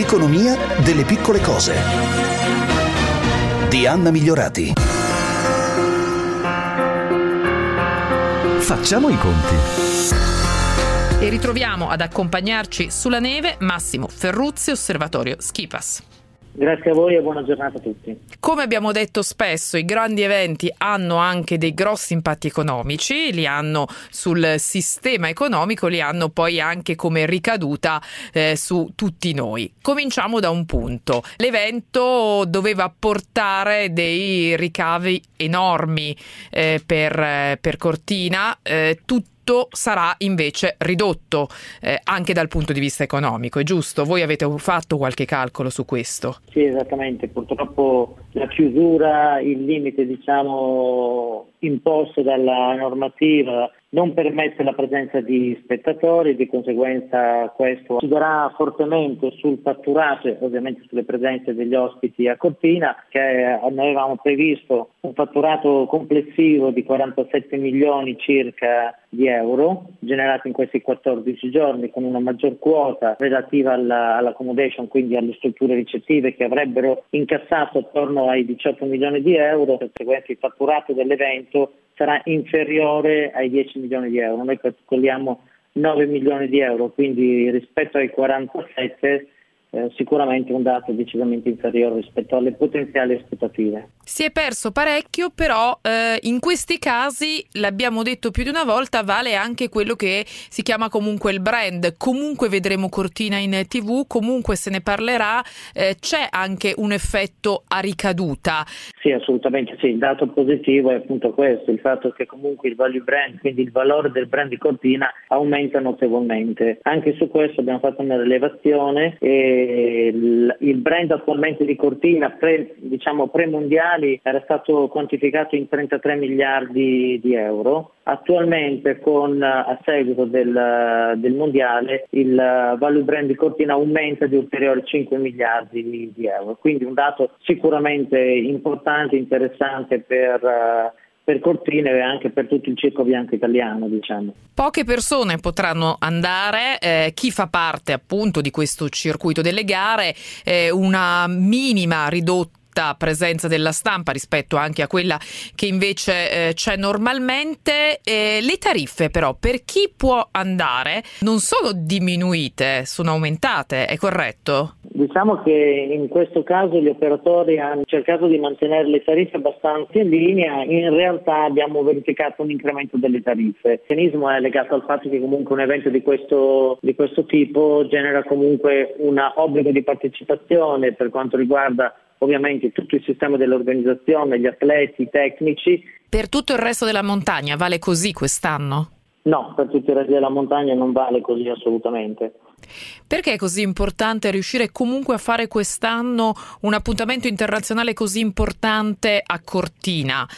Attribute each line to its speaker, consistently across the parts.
Speaker 1: L'economia delle piccole cose di Anna Migliorati. Facciamo i conti.
Speaker 2: E ritroviamo ad accompagnarci sulla neve Massimo Ferruzzi, Osservatorio Skipass.
Speaker 3: Grazie a voi e buona giornata a tutti.
Speaker 2: Come abbiamo detto spesso, i grandi eventi hanno anche dei grossi impatti economici, li hanno sul sistema economico, li hanno poi anche come ricaduta su tutti noi. Cominciamo da un punto. L'evento doveva portare dei ricavi enormi per Cortina, tutto sarà invece ridotto anche dal punto di vista economico, è giusto? Voi avete fatto qualche calcolo su questo?
Speaker 3: Sì, esattamente. Purtroppo la chiusura, il limite imposto dalla normativa non permette la presenza di spettatori, di conseguenza questo inciderà fortemente sul fatturato e ovviamente sulle presenze degli ospiti a Cortina, che noi avevamo previsto un fatturato complessivo di 47 milioni circa di euro generati in questi 14 giorni, con una maggior quota relativa all'accommodation, quindi alle strutture ricettive, che avrebbero incassato attorno ai 18 milioni di euro. Per conseguenza il fatturato dell'evento sarà inferiore ai 10 milioni di euro. Noi calcoliamo 9 milioni di euro, quindi rispetto ai 47 sicuramente un dato decisamente inferiore rispetto alle potenziali aspettative.
Speaker 2: Si è perso parecchio, però in questi casi, l'abbiamo detto più di una volta, vale anche quello che si chiama comunque il brand. Comunque vedremo Cortina in TV, comunque se ne parlerà, c'è anche un effetto a ricaduta.
Speaker 3: Sì, assolutamente sì. Il dato positivo è appunto questo, il fatto che comunque il value brand, quindi il valore del brand di Cortina, aumenta notevolmente. Anche su questo abbiamo fatto una rilevazione e il brand attualmente di Cortina pre-mondiali era stato quantificato in 33 miliardi di euro. Attualmente a seguito del mondiale il value brand di Cortina aumenta di ulteriori 5 miliardi di euro, quindi un dato sicuramente importante, interessante per Cortina e anche per tutto il circo bianco italiano, diciamo.
Speaker 2: Poche persone potranno andare, chi fa parte appunto di questo circuito delle gare, una minima ridotta presenza della stampa rispetto anche a quella che invece c'è normalmente. Le tariffe però per chi può andare non sono diminuite, sono aumentate, è corretto?
Speaker 3: Diciamo che in questo caso gli operatori hanno cercato di mantenere le tariffe abbastanza in linea. In realtà abbiamo verificato un incremento delle tariffe. Il meccanismo è legato al fatto che comunque un evento di questo tipo genera comunque un obbligo di partecipazione per quanto riguarda ovviamente tutto il sistema dell'organizzazione, gli atleti, i tecnici.
Speaker 2: Per tutto il resto della montagna vale così quest'anno?
Speaker 3: No, per tutto il resto della montagna non vale così assolutamente.
Speaker 2: Perché è così importante riuscire comunque a fare quest'anno un appuntamento internazionale così importante a Cortina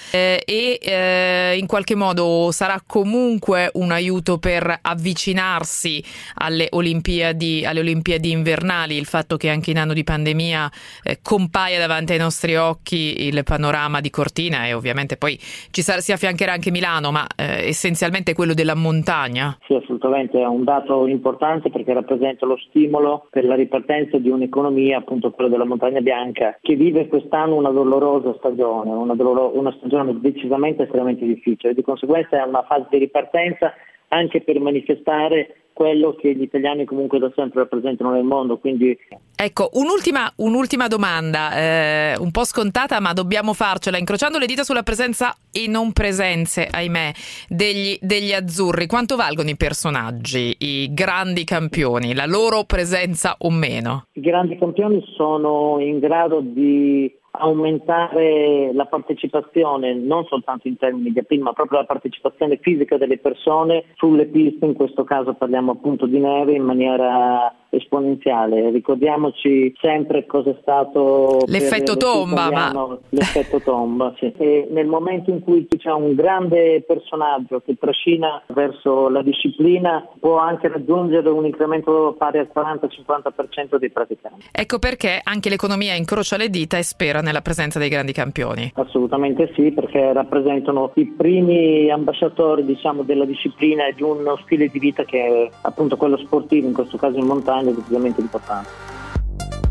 Speaker 2: in qualche modo sarà comunque un aiuto per avvicinarsi alle Olimpiadi invernali, il fatto che anche in anno di pandemia compaia davanti ai nostri occhi il panorama di Cortina e ovviamente poi si affiancherà anche Milano, ma essenzialmente quello della montagna?
Speaker 3: Sì, assolutamente, è un dato importante perché rappresenta lo stimolo per la ripartenza di un'economia, appunto quella della montagna bianca, che vive quest'anno una dolorosa stagione, una stagione decisamente estremamente difficile. Di conseguenza è una fase di ripartenza anche per manifestare quello che gli italiani comunque da sempre rappresentano nel mondo. Quindi
Speaker 2: ecco, un'ultima domanda, un po' scontata ma dobbiamo farcela, incrociando le dita sulla presenza e non presenze, ahimè, degli azzurri. Quanto valgono i personaggi, i grandi campioni, la loro presenza o meno?
Speaker 3: I grandi campioni sono in grado di aumentare la partecipazione non soltanto in termini di appeal, ma proprio la partecipazione fisica delle persone sulle piste. In questo caso parliamo appunto di neve in maniera esponenziale. Ricordiamoci sempre cosa è stato
Speaker 2: l'effetto tomba,
Speaker 3: l'effetto tomba, sì. E nel momento in cui c'è un grande personaggio che trascina verso la disciplina, può anche raggiungere un incremento pari al 40-50% dei praticanti.
Speaker 2: Ecco perché anche l'economia incrocia le dita e spera nella presenza dei grandi campioni.
Speaker 3: Assolutamente sì, perché rappresentano i primi ambasciatori, diciamo, della disciplina e di uno stile di vita che è appunto quello sportivo, in questo caso in montagna, è decisamente importante.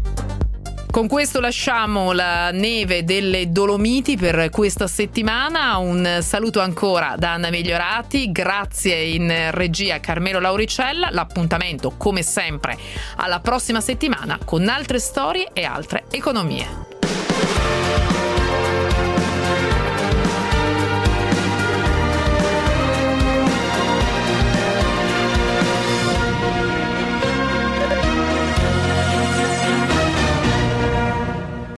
Speaker 2: Con questo lasciamo la neve delle Dolomiti per questa settimana. Un saluto ancora da Anna Migliorati, grazie in regia Carmelo Lauricella. L'appuntamento come sempre alla prossima settimana con altre storie e altre economie.